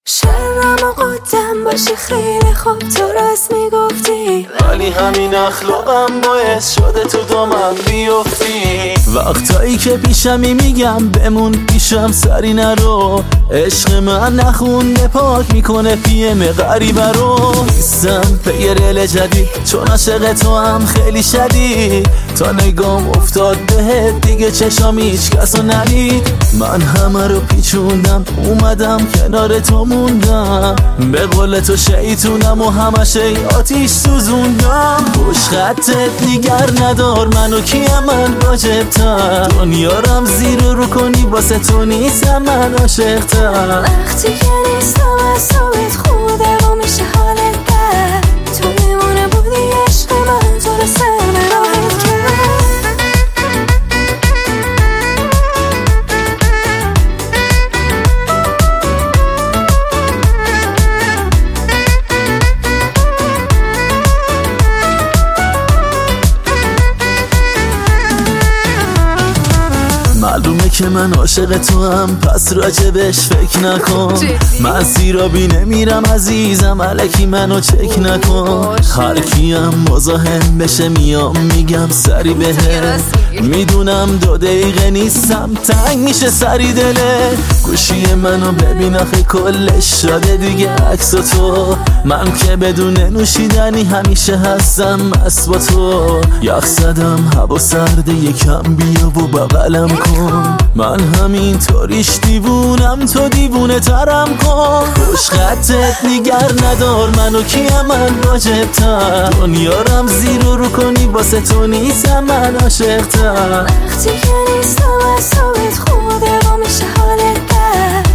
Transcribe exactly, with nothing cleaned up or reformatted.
شرم و قدم باشه خیلی خوب تو راست میگفتی، ولی همین اخلاقم باعث شده تو دامم بیفتی. وقتایی که پیشمی میگم بمون پیشم سری نرو، عشق من نخونده پاک میکنه پیم غریبه رو. نیستم پی رل جدید چون عاشق تو هم خیلی شدید، تا نگام افتاد بهت دیگه چشام هیچ کسو ندید. من همه رو پیچوندم اومدم کنار تو موندم، به قول تو شیطونم و همش ای آتیش سوزوندم. پشت خطت نیگر ندار منو کیم من واجبتر، دنیارم زیر رو کنی واسه تو نیستم من عاشقتر. وقتی که نیستم اصابت خوده و میشه حالت بد، تو میمونه بودی عشق من تو رو سر براهت کرد. معلومه که من عاشق تو هم پس راجبش فکر نکن، من سیرابی نمیرم عزیزم الکی منو چک نکن. هر کیم مزاحم بشه میام میگم سری بهت، میدونم دو دقیقه نیستم تنگ میشه سری دله. گوشی منو ببین آخه کلش شده دیگه عکس تو، من که بدون نوشیدنی همیشه هستم مست با تو. یخ زدم هوا سرده یکم بیا و بغلم کن، من همین طوریش دیوونم تو دیوونه ترم کن. خوش خطت نیگر ندار منو کیم من واجبتر، دنیارم زیر رو کنی واسه تو نیستم من عاشقتر. وقتی که نیستم اصابت خوده و میشه حالت بد،